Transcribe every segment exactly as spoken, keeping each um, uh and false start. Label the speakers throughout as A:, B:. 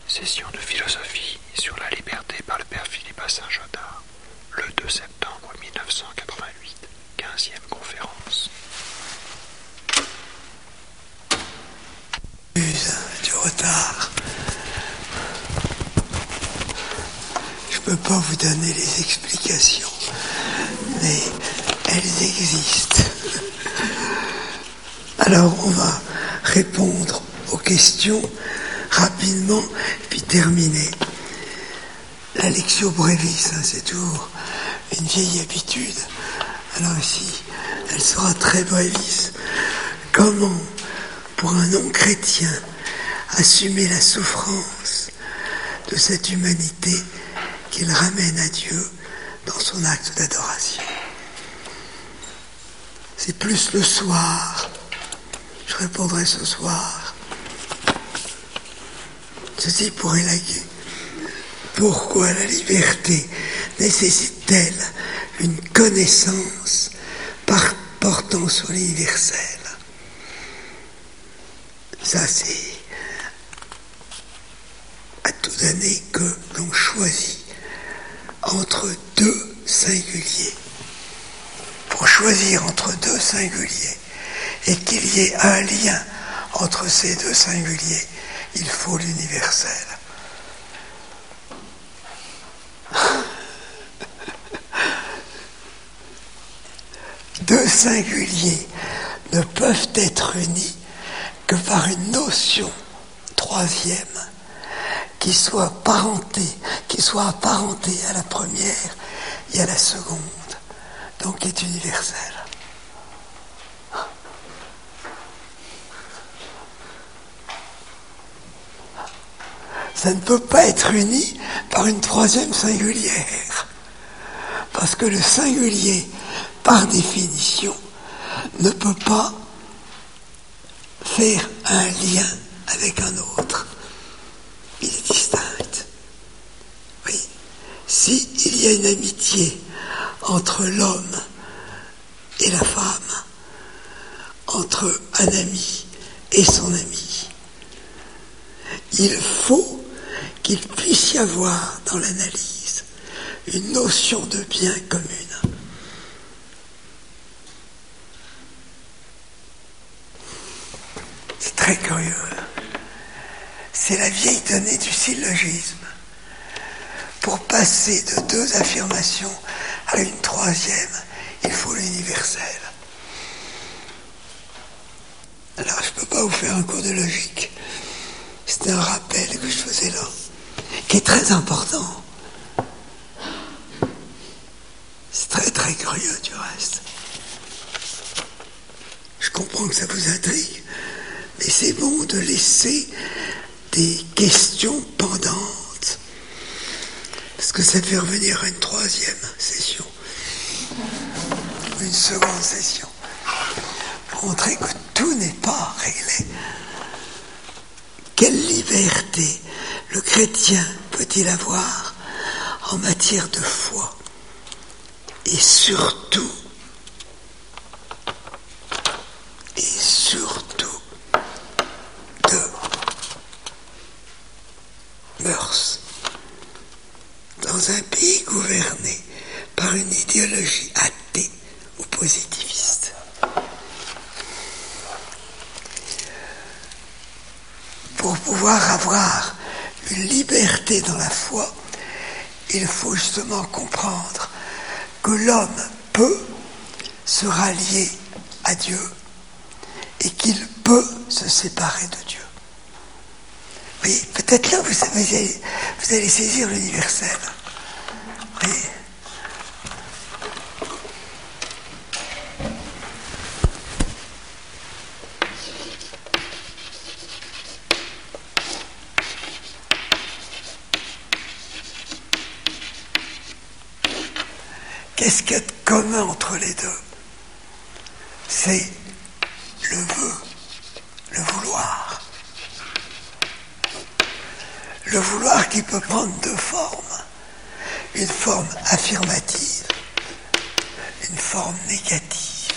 A: Session de philosophie sur la liberté par le père Philippe à Saint-Jodas, le deux septembre mille neuf cent quatre-vingt-huit, quinzième conférence.
B: Du retard. Je ne peux pas vous donner les explications, mais elles existent. Alors on va répondre aux questions rapidement, puis terminer. La lectio brevis, hein, c'est toujours une vieille habitude. Alors ici, elle sera très brevis. Comment, pour un non-chrétien, assumer la souffrance de cette humanité qu'il ramène à Dieu dans son acte d'adoration? C'est plus le soir. Je répondrai ce soir. Ceci pour élaguer. Pourquoi la liberté nécessite-t-elle une connaissance par, portant sur l'universel? Ça, c'est à tout donner que l'on choisit entre deux singuliers. Pour choisir entre deux singuliers et qu'il y ait un lien entre ces deux singuliers, il faut l'universel. Deux singuliers ne peuvent être unis que par une notion troisième qui soit parentée, qui soit apparentée à la première et à la seconde, donc qui est universelle. Ça ne peut pas être uni par une troisième singulière, parce que le singulier, par définition, ne peut pas faire un lien avec un autre. Il est distinct. Oui. Si il y a une amitié entre l'homme et la femme, entre un ami et son ami, il faut qu'il puisse y avoir dans l'analyse une notion de bien commune. C'est très curieux. C'est la vieille donnée du syllogisme. Pour passer de deux affirmations à une troisième, il faut l'universel. Alors, je ne peux pas vous faire un cours de logique. C'est un rappel que je faisais là, qui est très important. C'est très très curieux du reste. Je comprends que ça vous intrigue, mais c'est bon de laisser des questions pendantes, parce que ça fait revenir à une troisième session, ou une seconde session, pour montrer que tout n'est pas réglé. Quelle liberté le chrétien peut-il avoir en matière de foi et surtout, et surtout de mœurs dans un pays gouverné par une idéologie athée ou positiviste? Pour pouvoir avoir une liberté dans la foi, il faut justement comprendre que l'homme peut se rallier à Dieu et qu'il peut se séparer de Dieu. Oui, peut-être là, vous, vous, allez, vous allez saisir l'universel. Oui. Qu'est-ce qu'il y a de commun entre les deux? C'est le vœu, le vouloir. Le vouloir qui peut prendre deux formes. Une forme affirmative, une forme négative.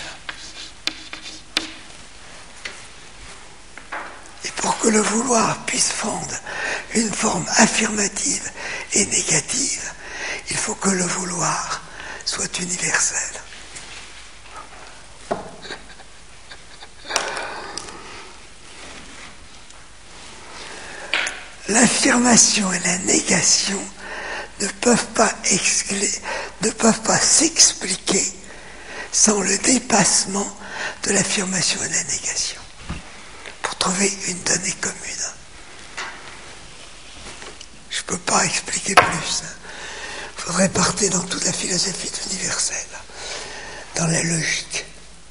B: Et pour que le vouloir puisse prendre une forme affirmative et négative, il faut que le vouloir soit universel. L'affirmation et la négation ne peuvent pas exclure, ne peuvent pas s'expliquer sans le dépassement de l'affirmation et de la négation, pour trouver une donnée commune. Je ne peux pas expliquer plus. Il faudrait partir dans toute la philosophie de l'universel, dans la logique.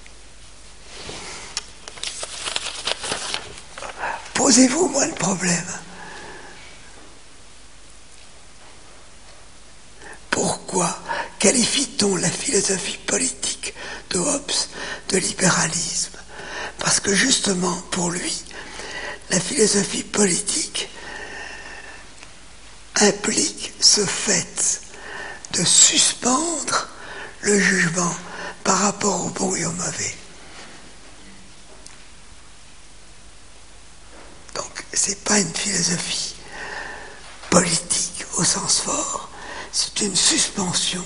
B: Posez-vous moins le problème. Pourquoi qualifie-t-on la philosophie politique de Hobbes de libéralisme? Parce que justement, pour lui, la philosophie politique implique ce fait de suspendre le jugement par rapport au bon et au mauvais. Donc, c'est pas une philosophie politique au sens fort, c'est une suspension.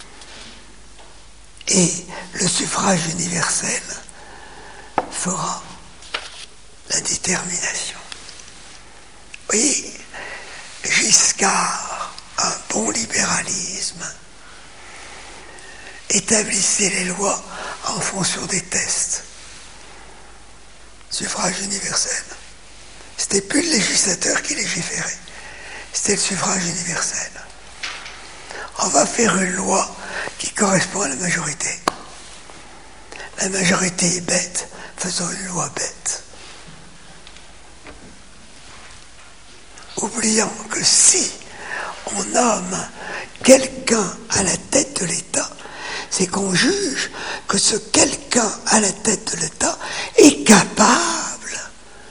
B: Et le suffrage universel fera la détermination. Vous voyez, Giscard, un bon libéralisme, établissait les lois en fonction des tests. Suffrage universel. C'était plus le législateur qui légiférait, c'était le suffrage universel. On va faire une loi qui correspond à la majorité. La majorité est bête, faisons une loi bête. Oubliant que si on nomme quelqu'un à la tête de l'État, c'est qu'on juge que ce quelqu'un à la tête de l'État est capable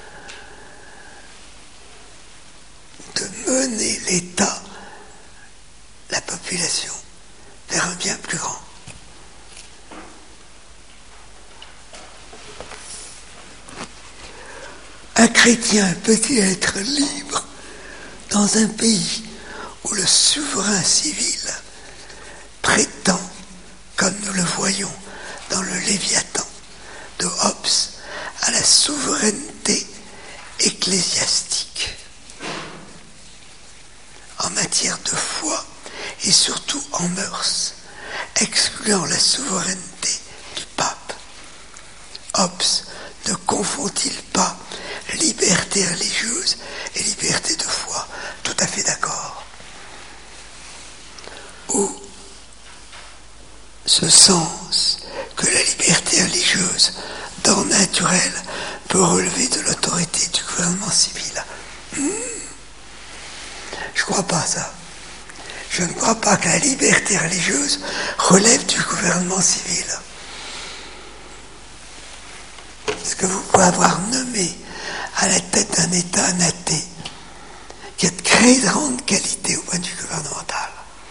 B: de mener l'État, la population, vers un bien plus grand. Un chrétien peut-il être libre dans un pays où le souverain civil prétend, comme nous le voyons dans le Léviathan de Hobbes, à la souveraineté ecclésiastique en matière de foi et surtout en mœurs, excluant la souveraineté du pape? Hobbes ne confond-il pas liberté religieuse et liberté de foi? Tout à fait d'accord. Ou ce sens que la liberté religieuse, d'ordre naturel, peut relever de l'autorité du gouvernement civil. Hmm. Je ne crois pas ça. Je ne crois pas que la liberté religieuse relève du gouvernement civil. Parce que vous pouvez avoir nommé à la tête d'un État un athée qui a de très grandes qualités au point de vue gouvernemental.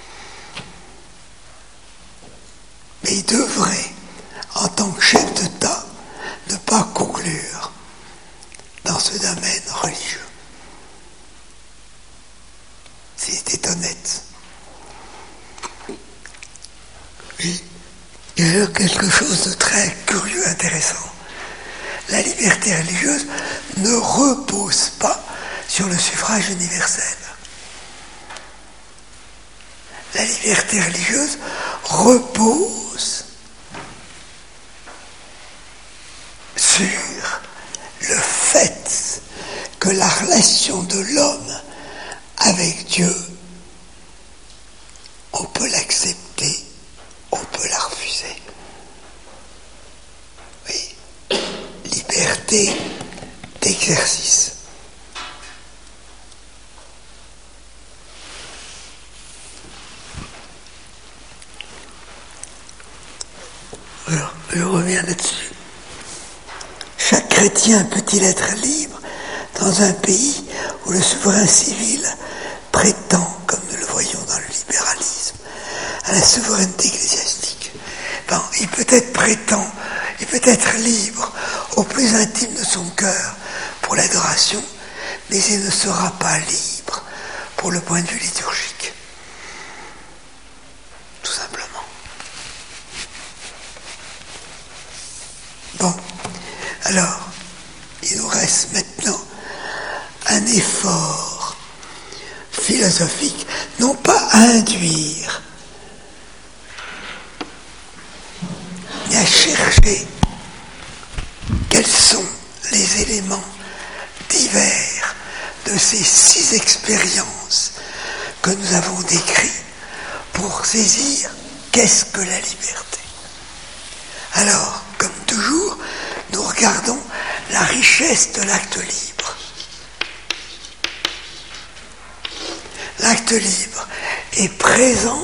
B: Mais il devrait, en tant que chef d'État, ne pas conclure dans ce domaine religieux. S'il était honnête. Oui. Il y a quelque chose de très curieux, intéressant. La liberté religieuse ne repose pas sur le suffrage universel. La liberté religieuse repose sur le fait que la relation de l'homme avec Dieu, on peut l'accepter, on peut la refuser. Oui, liberté d'exercice. Alors, je reviens là-dessus. Chaque chrétien peut-il être libre dans un pays où le souverain civil prétend, comme nous le voyons dans le libéralisme, à la souveraineté ecclésiastique? Bon, il peut être prétend, il peut être libre au plus intime de son cœur pour l'adoration, mais il ne sera pas libre pour le point de vue liturgique. Tout simplement. Bon, alors, il nous reste maintenant un effort philosophique, non pas à induire, mais à chercher quels sont les éléments divers de ces six expériences que nous avons décrites pour saisir qu'est-ce que la liberté. Alors, comme toujours, nous regardons la richesse de l'acte libre. L'acte libre est présent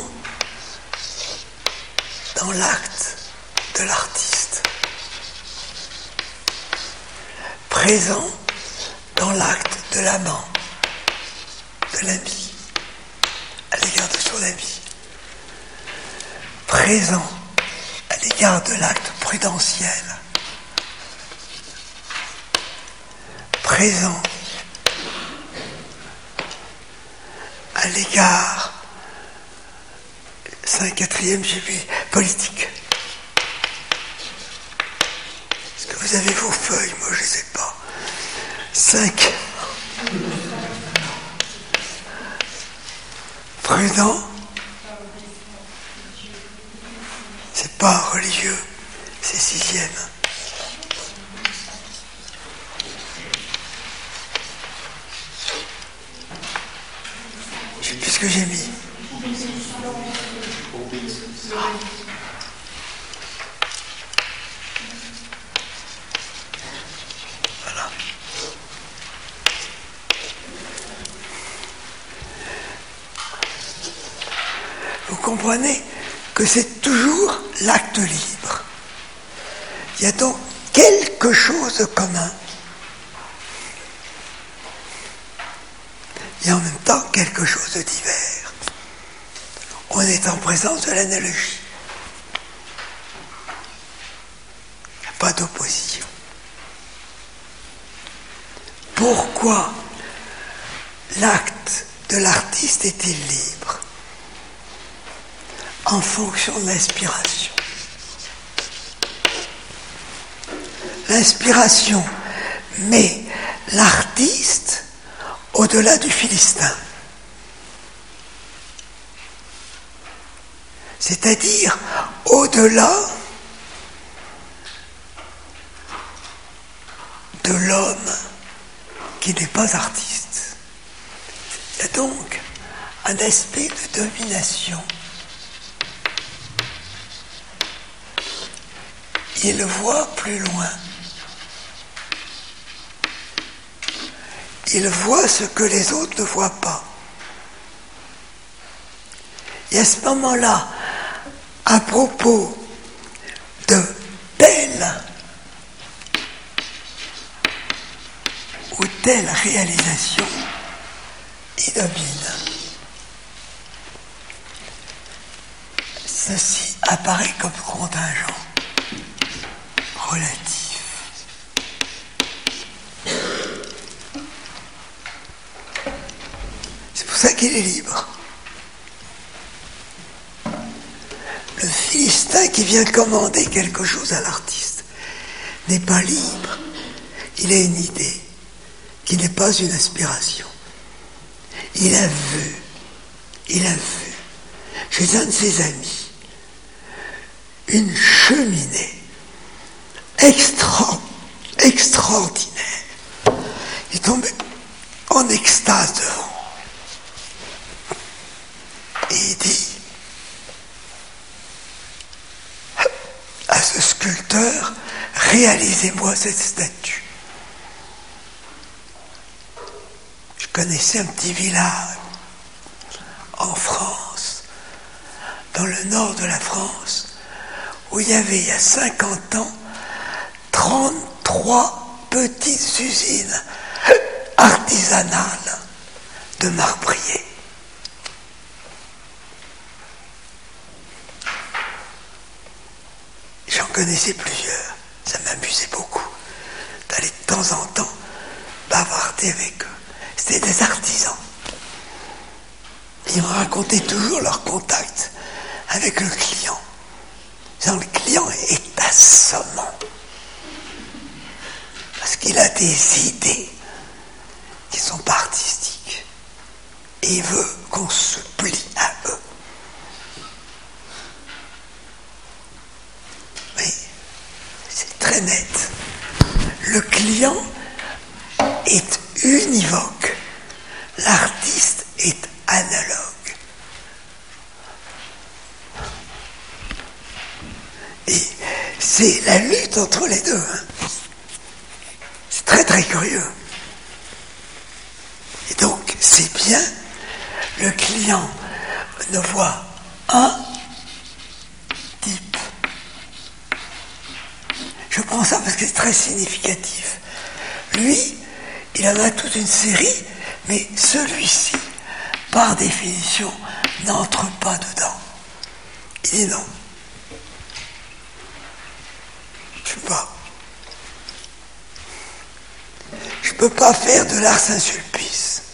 B: dans l'acte de l'artiste, présent dans l'acte de l'amant, de l'ami, à l'égard de son ami, présent à l'égard de l'acte prudentiel, présent à l'égard, c'est un quatrième, j'ai vu, politique. Est-ce que vous avez vos feuilles? Moi, je ne sais pas. Cinq. Prudent. C'est pas religieux, c'est sixième. Je sais plus ce que j'ai mis. Voilà. Vous comprenez que c'est toujours l'acte libre. Il y a donc quelque chose de commun. Et en même temps quelque chose de divers. On est en présence de l'analogie. Il n'y a pas d'opposition. Pourquoi l'acte de l'artiste est-il libre? En fonction de l'inspiration. L'inspiration met l'artiste au-delà du Philistin. C'est-à-dire au-delà de l'homme qui n'est pas artiste. Il y a donc un aspect de domination. Il voit plus loin. Il voit ce que les autres ne voient pas. Et à ce moment-là, à propos de telle ou telle réalisation, il domine. Ceci apparaît comme contingent, relatif. C'est pour ça qu'il est libre. Le Philistin qui vient commander quelque chose à l'artiste n'est pas libre. Il a une idée qui n'est pas une aspiration. Il a vu, il a vu chez un de ses amis une cheminée extra, extraordinaire. Il est tombé en extase devant. Et il dit à ce sculpteur, réalisez-moi cette statue. Je connaissais un petit village en France, dans le nord de la France, où il y avait, il y a cinquante ans, trente-trois petites usines artisanales de marbriers. J'en connaissais plusieurs. Ça m'amusait beaucoup d'aller de temps en temps bavarder avec eux. C'était des artisans. ils me racontaient toujours leur contact avec le client. Le client est assommant. Parce qu'il a des idées qui ne sont pas artistiques. Et il veut qu'on se plie à eux. Mais c'est très net. Le client est univoque. L'artiste est analogue. Et c'est la lutte entre les deux. Hein. C'est très très curieux. Et donc, c'est bien, le client ne voit un type. Je prends ça parce que c'est très significatif. Lui, il en a toute une série, mais celui-ci, par définition, n'entre pas dedans. Il dit non. Je peux pas. Je peux pas faire de l'art Saint-Sulpice.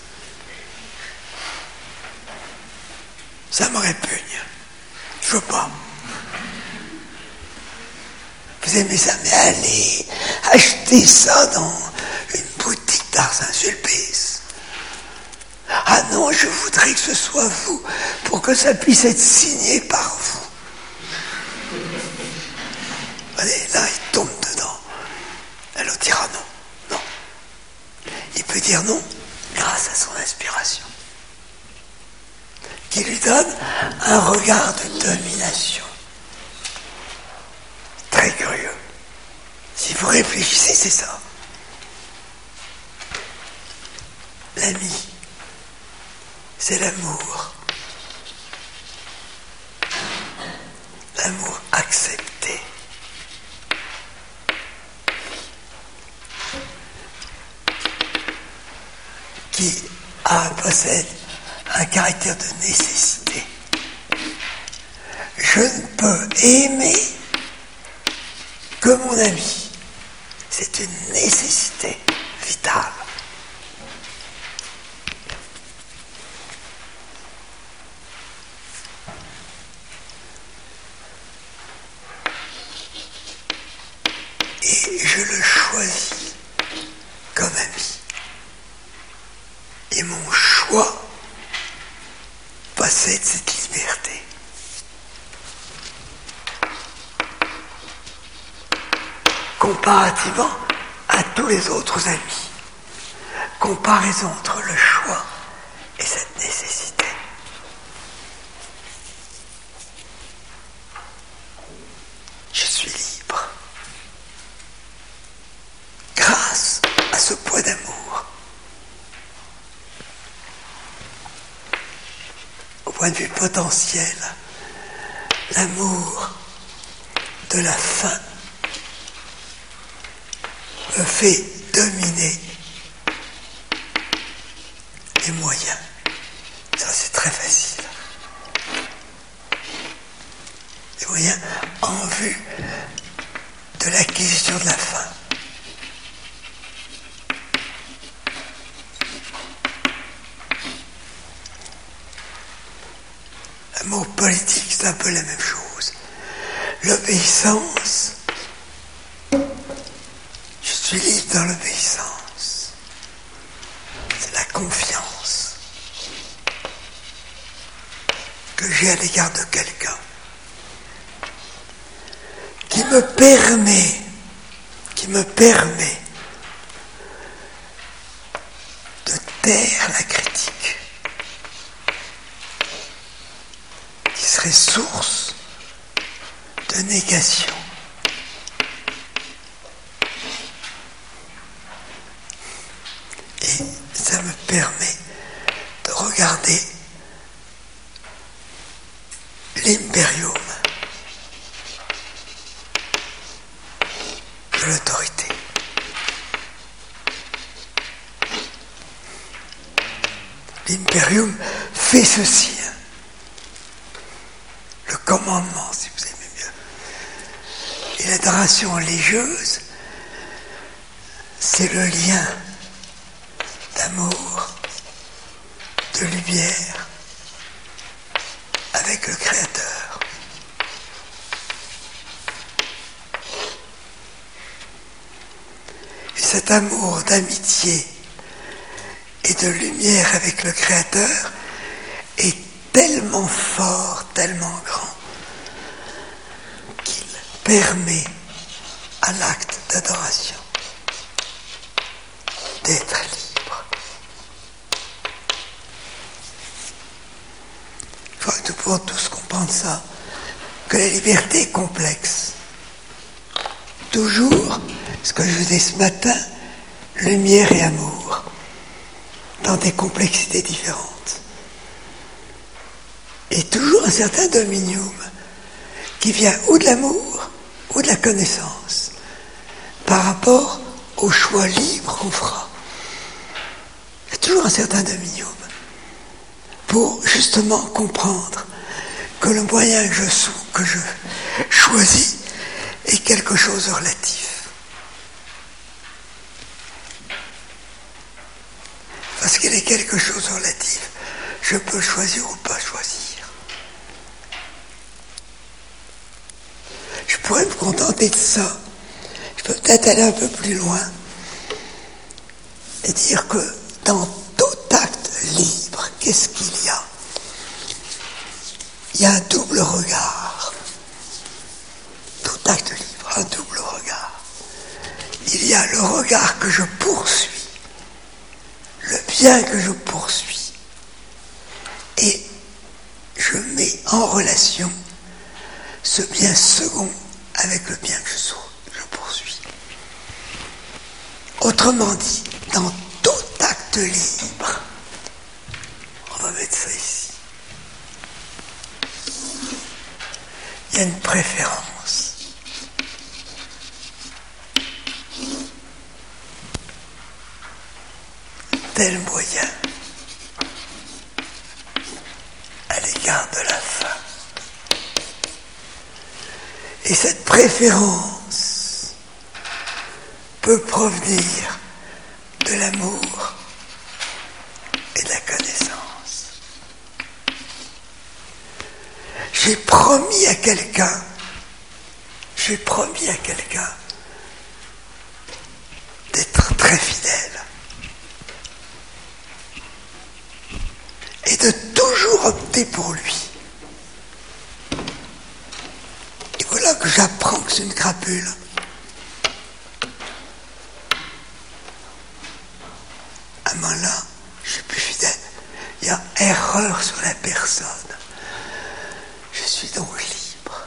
B: Ça me répugne. Je veux pas. Vous aimez ça, mais allez, achetez ça dans une boutique d'art Saint-Sulpice. Ah non, je voudrais que ce soit vous, pour que ça puisse être signé par vous. Allez, là, il tombe dedans. Elle dira non, non. Il peut dire non grâce à son inspiration, qui lui donne un regard de domination. Très curieux. Si vous réfléchissez, c'est ça. L'ami, c'est l'amour. L'amour accepté. Qui a, possède un caractère de nécessité. Je ne peux aimer que mon ami. C'est une nécessité vitale. Et je le choisis comme ami. Et mon choix possède cette liberté. Comparativement à tous les autres amis. Comparaison entre le choix et cette nécessité. Je suis libre. Grâce à ce poids d'amour. Au point de vue potentiel, l'amour de la fin me fait dominer les moyens. Ça, c'est très facile. Les moyens en vue de l'acquisition de la fin. L'amour politique, c'est un peu la même chose. L'obéissance, je suis libre dans l'obéissance. C'est la confiance que j'ai à l'égard de quelqu'un qui me permet, qui me permet de taire la critique, qui serait source de négation. Et ça me permet de regarder l'impérium de l'autorité. L'impérium fait ceci. Hein. Le commandement, si vous aimez mieux. Et l'adoration religieuse, c'est le lien d'amour, de lumière, le Créateur. Et cet amour d'amitié et de lumière avec le Créateur est tellement fort, tellement grand, qu'il permet à l'acte d'adoration d'être libre. Je crois que nous pouvons tous comprendre ça, que la liberté est complexe. Toujours, ce que je vous dis ce matin, lumière et amour, dans des complexités différentes. Et toujours un certain dominium qui vient ou de l'amour ou de la connaissance par rapport au choix libre qu'on fera. Il y a toujours un certain dominium pour justement comprendre que le moyen que je, sou- que je choisis est quelque chose de relatif. Parce qu'il est quelque chose de relatif, je peux choisir ou pas choisir. Je pourrais me contenter de ça. Je peux peut-être aller un peu plus loin et dire que dans tout acte libre, qu'est-ce qu'il y a? Il y a un double regard. Tout acte libre, un double regard. Il y a le regard que je poursuis, le bien que je poursuis, et je mets en relation ce bien second avec le bien que je, je poursuis. Autrement dit, dans tout acte libre, on va mettre ça ici, il y a une préférence. Tel moyen à l'égard de la fin. Et cette préférence peut provenir de l'amour et de la connaissance. J'ai promis à quelqu'un, j'ai promis à quelqu'un d'être très fidèle et de toujours opter pour lui. Et voilà que j'apprends que c'est une crapule. À moi là, je suis plus fidèle. Il y a erreur sur la personne. Je suis donc libre.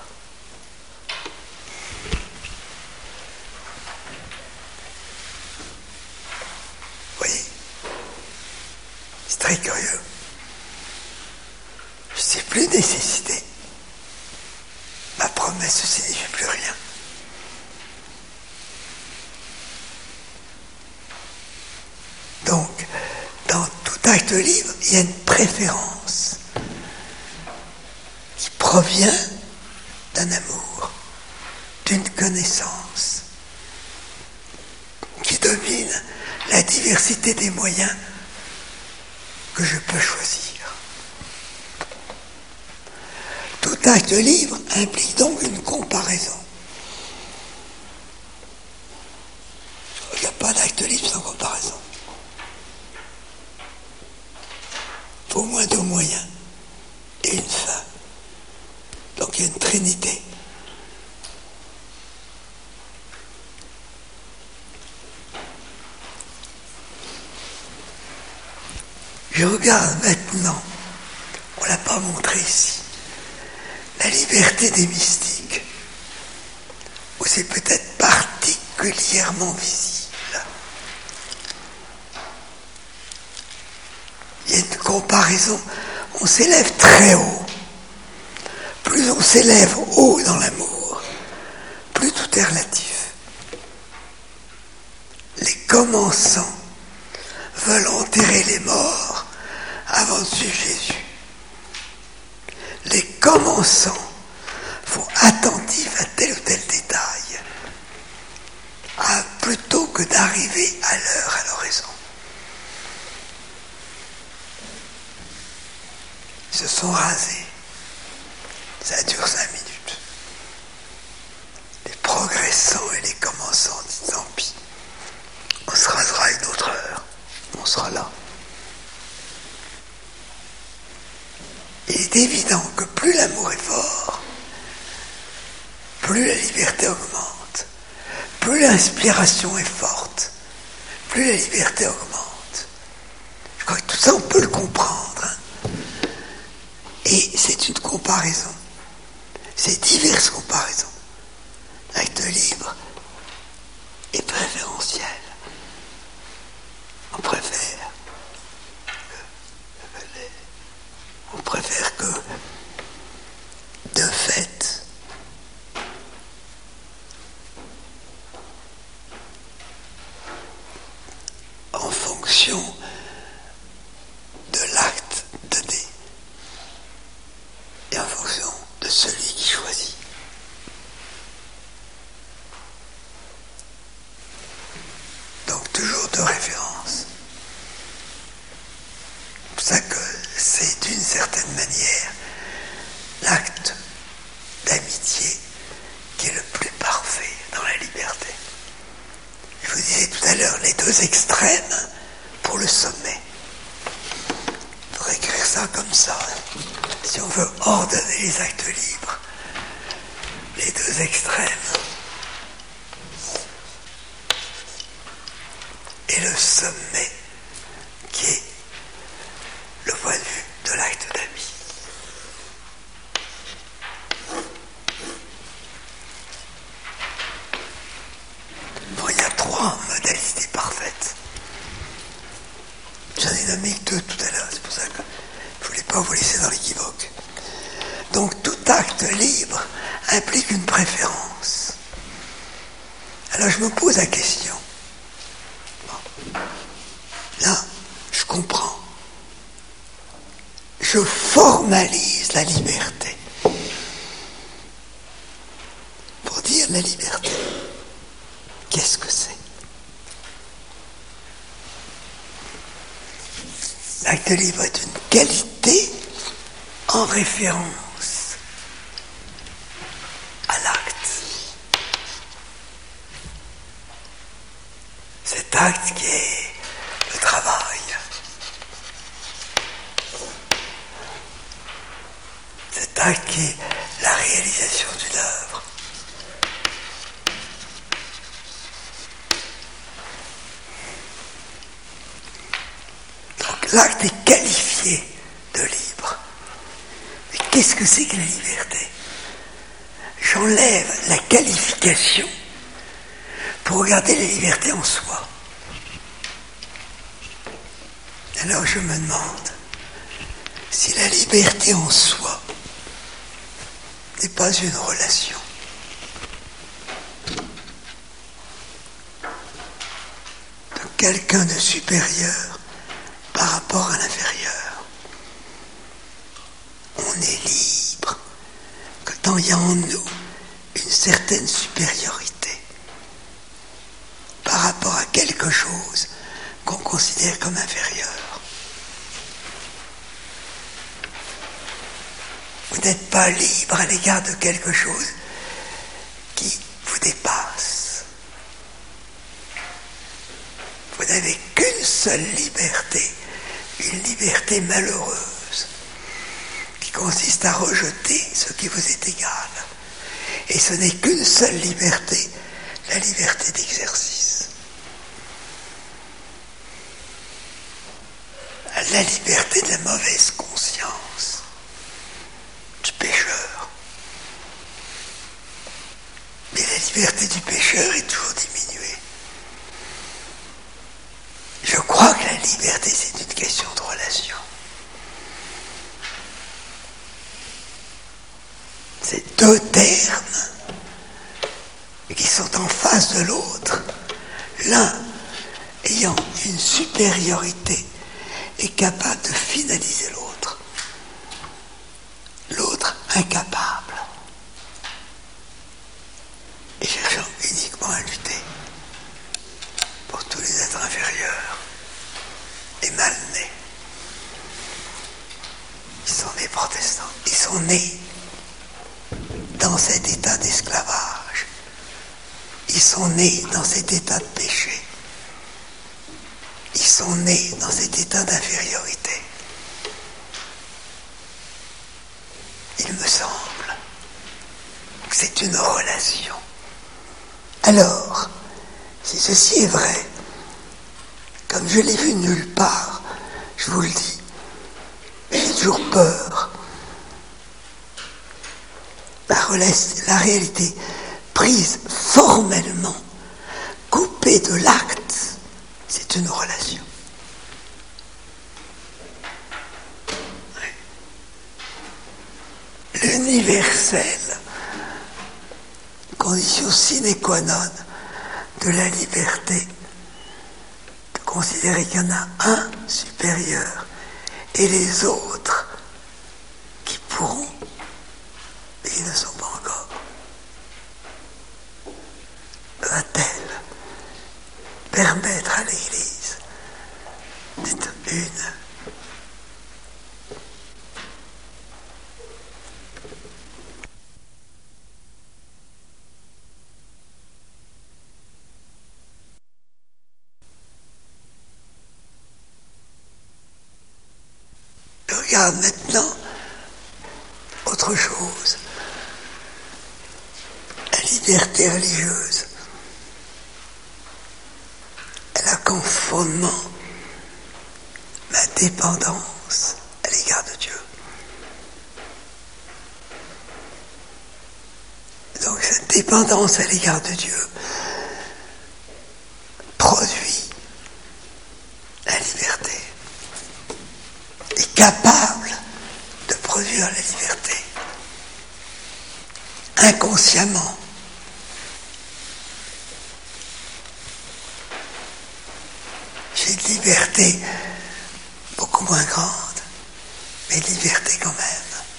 B: Vous voyez? C'est très curieux. Je ne suis plus nécessité. Ma promesse ne signifie plus rien. Donc, dans tout acte libre, il y a une préférence qui provient d'un amour, d'une connaissance qui domine la diversité des moyens que je peux choisir. Tout acte libre implique donc une comparaison. Il n'y a pas d'acte libre sans comparaison. Il faut au moins deux moyens et une fin. Donc il y a une trinité. Je regarde maintenant, on ne l'a pas montré ici, la liberté des mystiques, où c'est peut-être particulièrement visible. Il y a une comparaison, on s'élève très haut. Plus on s'élève haut dans l'amour, plus tout est relatif. Les commençants veulent enterrer les morts avant de suivre Jésus. Les commençants sont attentifs à tel ou tel détail, à, plutôt que d'arriver à l'heure, à l'horizon. Ils se sont rasés. Ça dure cinq minutes. Les progressants et les commençants disent tant pis. On se rasera une autre heure. On sera là. Il est évident que plus l'amour est fort, plus la liberté augmente. Plus l'inspiration est forte, plus la liberté augmente. Je crois que tout ça, on peut le comprendre. Hein. Et c'est une comparaison. C'est diverses comparaisons. L'acte libre est préférentiel. On préfère que, on préfère que, de fait, en fonction de l'acte donné et en fonction de celui qui choisit. Donc toujours de référence. C'est pour ça que c'est d'une certaine manière l'acte d'amitié qui est le plus parfait dans la liberté. Je vous disais tout à l'heure, les deux extrêmes pour le sommet. Il faudrait écrire ça comme ça. Si on veut ordonner les actes libres, les deux extrêmes. Et le sommet qui est le point de vue de l'acte d'ami. Bon, il y a trois modalités parfaites. J'en ai nommé que deux tout à l'heure, c'est pour ça que je ne voulais pas vous laisser dans l'équivoque. Donc tout acte libre implique une préférence. Alors je me pose la question. Bon. Là, je comprends. Je formalise la liberté. Pour dire la liberté, qu'est-ce que c'est? L'acte libre est une qualité en référence à l'acte. Cet acte qui est le travail. Cet acte qui est la réalisation d'une œuvre. Donc l'acte est qualifié de libre. Mais qu'est-ce que c'est que la liberté? J'enlève la qualification pour regarder la liberté en soi. Alors je me demande si la liberté en soi n'est pas une relation. De quelqu'un de supérieur par rapport à l'inférieur. On est libre que tant il y a en nous une certaine supériorité par rapport à quelque chose qu'on considère comme inférieur. Vous n'êtes pas libre à l'égard de quelque chose qui vous dépasse. Vous n'avez qu'une seule liberté, une liberté malheureuse, qui consiste à rejeter ce qui vous est égal. Et ce n'est qu'une seule liberté, la liberté d'exercice. La liberté de la mauvaise conscience du pécheur. Mais la liberté du pécheur est toujours diminuée. Je crois que la liberté, c'est une question de relation. C'est deux termes qui sont en face de l'autre, l'un ayant une supériorité et capable de finaliser l'autre, l'autre incapable et cherchant uniquement à lutter pour tous les êtres inférieurs et mal nés. Ils sont nés protestants, ils sont nés ils sont nés dans cet état de péché. Ils sont nés dans cet état d'infériorité. Il me semble que c'est une relation. Alors, si ceci est vrai, comme je l'ai vu nulle part, je vous le dis, j'ai toujours peur. La, relation, la réalité prise formellement, coupée de l'acte, c'est une relation. Oui. L'universel, condition sine qua non de la liberté, de considérer qu'il y en a un supérieur et les autres qui pourront, mais qui ne sont pas encore, va-t-elle permettre à l'Église d'être une? Je regarde maintenant autre chose. La liberté religieuse. Elle a comme fondement ma dépendance à l'égard de Dieu. Donc cette dépendance à l'égard de Dieu produit la liberté, est capable de produire la liberté inconsciemment. J'ai une liberté beaucoup moins grande, mais une liberté quand même.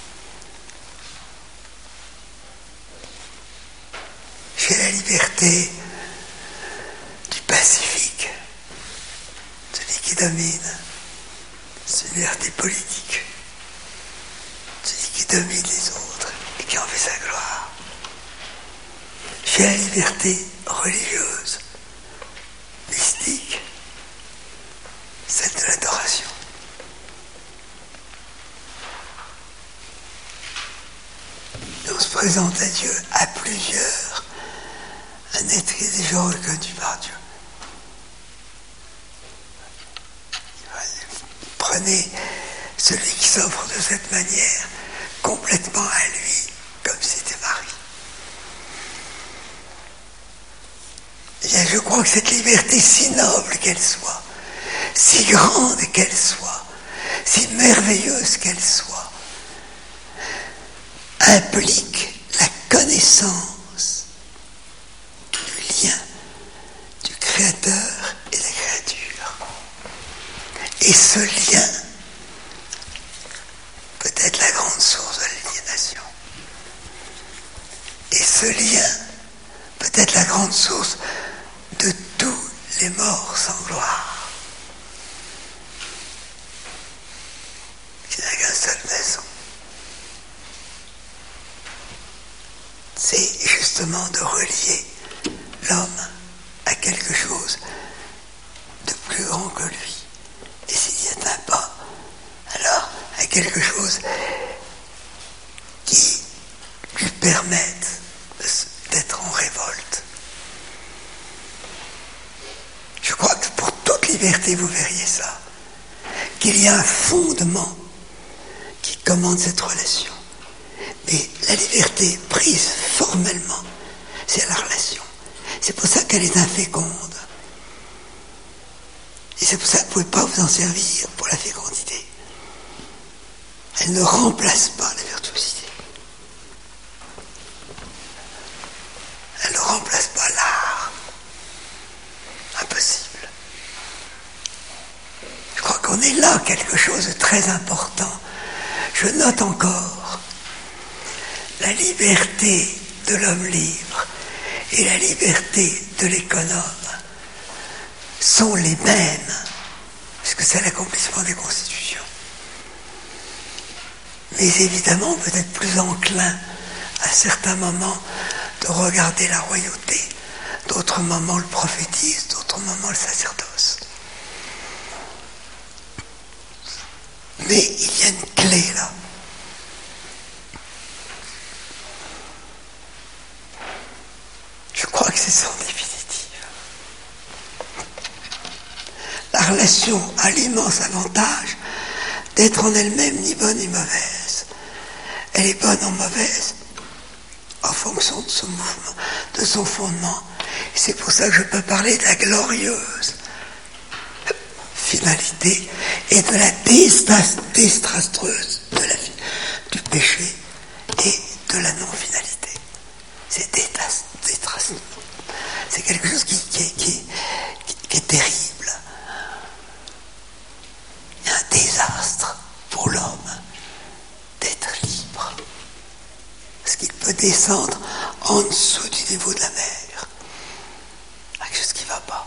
B: J'ai la liberté du Pacifique, celui qui domine, c'est une liberté politique, celui qui domine les autres et qui en fait sa gloire. J'ai la liberté religieuse, mystique, celle de l'adoration. On se présente à Dieu à plusieurs, un être qui est déjà reconnu par Dieu. Prenez celui qui s'offre de cette manière, complètement à lui, comme si c'était Marie. Et bien, je crois que cette liberté, si noble qu'elle soit, si grande qu'elle soit, si merveilleuse qu'elle soit, implique la connaissance du lien du Créateur et de la créature. Et ce lien peut être la grande source de l'aliénation. Et ce lien peut être la grande source de tous les morts sans gloire. Qui n'a qu'un seul maison. C'est justement de relier l'homme à quelque chose de plus grand que lui. Et s'il n'y atteint pas, alors à quelque chose qui lui permette d'être en révolte. Je crois que pour toute liberté, vous verriez ça, qu'il y a un fondement qui commande cette relation. Mais la liberté prise formellement, c'est la relation. C'est pour ça qu'elle est inféconde. Et c'est pour ça que vous ne pouvez pas vous en servir pour la fécondité. Elle ne remplace pas la virtuosité. Elle ne remplace pas l'art. Impossible. Je crois qu'on est là quelque chose de très important. Je note encore la liberté de l'homme libre et la liberté de l'économe sont les mêmes, puisque c'est l'accomplissement des constitutions. Mais évidemment, peut-être plus enclin à certains moments de regarder la royauté d'autres moments le prophétisme, d'autres moments le sacerdoce. Mais il y a une clé là. Je crois que c'est son définitive. La relation a l'immense avantage d'être en elle-même ni bonne ni mauvaise. Elle est bonne ou mauvaise en fonction de son mouvement, de son fondement. Et c'est pour ça que je peux parler de la glorieuse finalité et de la désastreuse de la vie, du péché et de la non-finalité. C'est désastreux. C'est quelque chose qui, qui, qui, qui, qui est terrible. Il y a un désastre pour l'homme d'être libre. Parce qu'il peut descendre en dessous du niveau de la mer. Quelque chose qui ne va pas.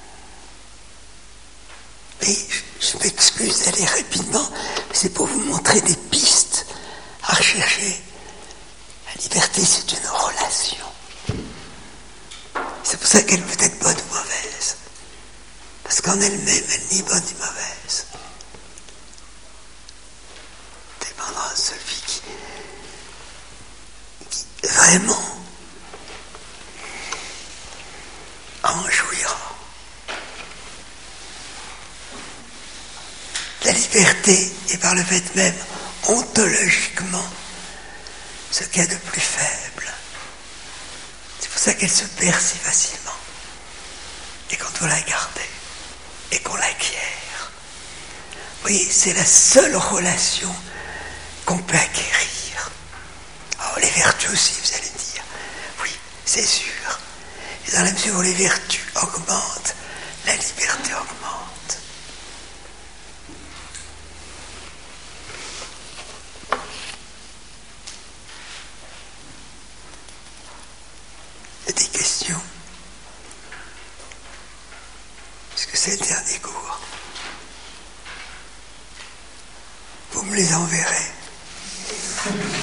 B: Mais je, je m'excuse d'aller rapidement, c'est pour vous montrer des pistes à rechercher. La liberté, c'est une relation. C'est pour ça qu'elle peut être bonne ou mauvaise. Parce qu'en elle-même, elle n'est ni bonne ni mauvaise. Dépendra de celui qui, qui vraiment en jouira. La liberté est par le fait même, ontologiquement, ce qu'il y a de plus faible. C'est pour ça qu'elle se perd si facilement. Et quand on la garde et qu'on l'acquiert, vous voyez, c'est la seule relation qu'on peut acquérir. Alors les vertus aussi, vous allez me dire, oui, c'est sûr. Et dans la mesure où les vertus augmentent, la liberté augmente. Il y a des questions. Puisque c'est le dernier cours. Vous me les enverrez.